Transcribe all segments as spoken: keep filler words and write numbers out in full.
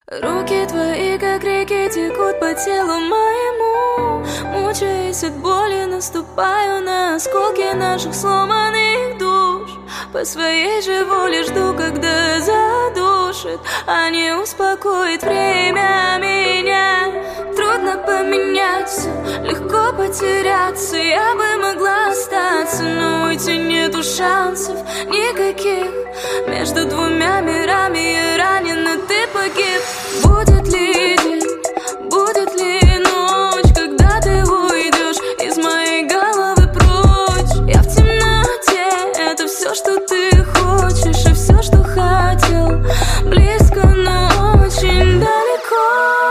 Руки твои, как реки, текут по телу моему. Мучаясь от боли, наступаю на осколки наших сломанных душ. По своей же воле жду, когда задушит, а не успокоит время меня. Трудно поменять все, легко потеряться. Я бы могла остаться, но уйти нету шансов никаких. Между двумя мирами я ранен, но ты погиб. Будет ли день, будет ли ночь, когда ты уйдешь из моей головы прочь? Я в темноте, это все, что ты хочешь, и все, что хотел. Близко, но очень далеко.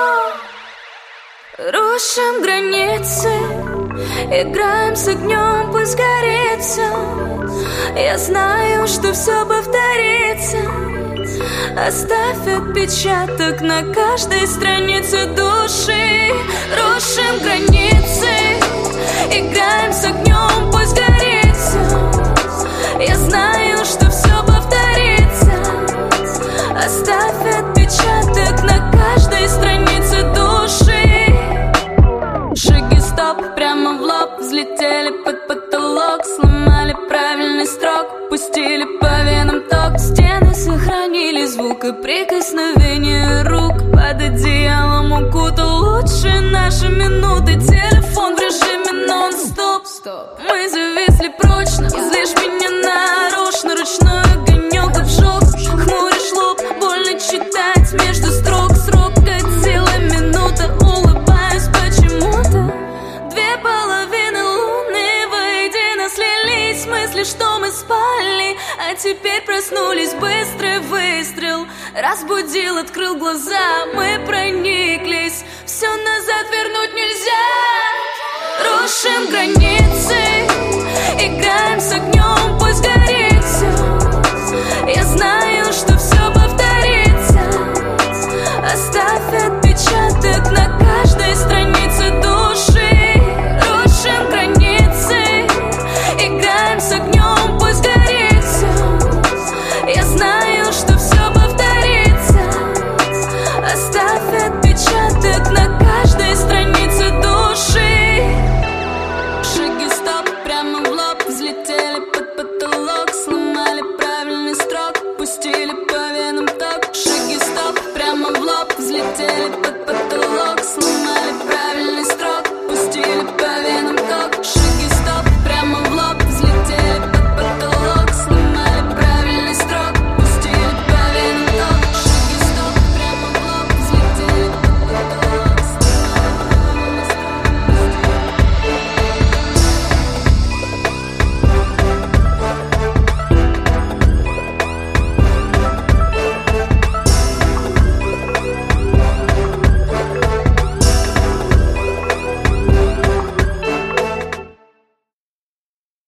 Рушим границы, играем с огнем, пусть горит все. Я знаю, что все повторится. Оставь отпечаток на каждой странице души. Рушим границы, играем с огнем, пусть горит все. Я знаю, что все повторится. Оставь отпечаток на каждой странице души. Шаги стоп, прямо в лоб, взлетели под потолок, сломали правильный строк, пустили по венам ток. Стены сохранили звук и прикосновение рук. Под одеялом укутал лучше наши минуты. Телефон в режиме нон-стоп. Мы зависли прочно, злишь меня нарочно. Ручной огонек обжег, хмуришь лоб, больно читать между строк. Срок как сила минута, улыбаюсь почему-то. Две половины луны воедино слились. Мысли, что мы спали, а теперь проснулись. Быстрый выстрел разбудил, открыл глаза. Мы прониклись, все назад вернуть нельзя. Рушим границы, играем с огнем, пусть горит все. Я знаю, что все повторится. Оставь отпечаток на каждой странице души. Рушим границы, играем с огнем, пусть горит все. Я знаю, что все повторится. Оставь отпечаток на каждой странице души. Шаги стоп, прямо в лоб, взлетели под потолок, сломали правильный строк, пустили по венам ток. Шаги стоп, прямо в лоб, взлетели